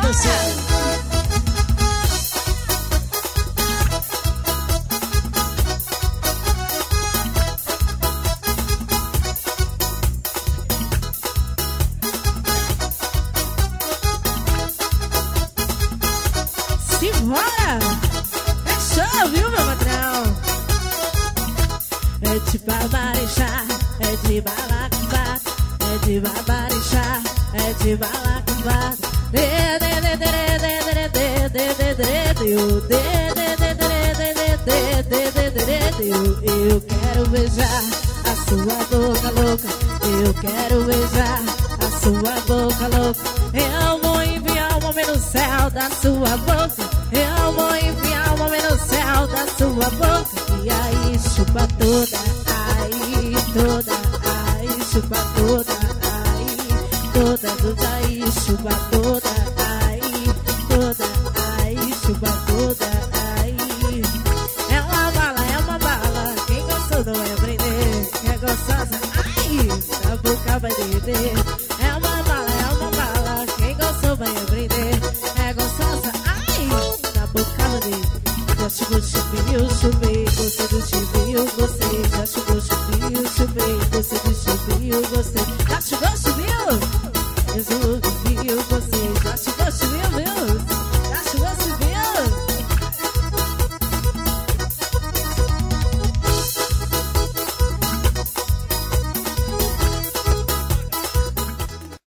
você. Simbora! É show, viu, meu patrão? É de babarixá, é de balacubá, é de babarixá, é de balacubá. Eu quero beijar a sua boca louca, eu quero beijar a sua boca louca. Eu vou enviar um homem no céu da sua boca, eu vou enviar um homem no céu da sua boca. E aí chupa toda, aí toda, aí chupa toda, aí toda, toda, aí chupa toda, aí toda, aí chupa toda, aí. É uma bala, quem gostou não vai aprender. É gostosa, ai, na boca vai derreter. É uma bala, quem gostou vai aprender. É gostosa, ai, na boca vai derreter. Já chegou, chupei, gostei do chupinho, gostei. Já chegou, chupei, gostei do chupinho, gostei. Já chegou, chupinho?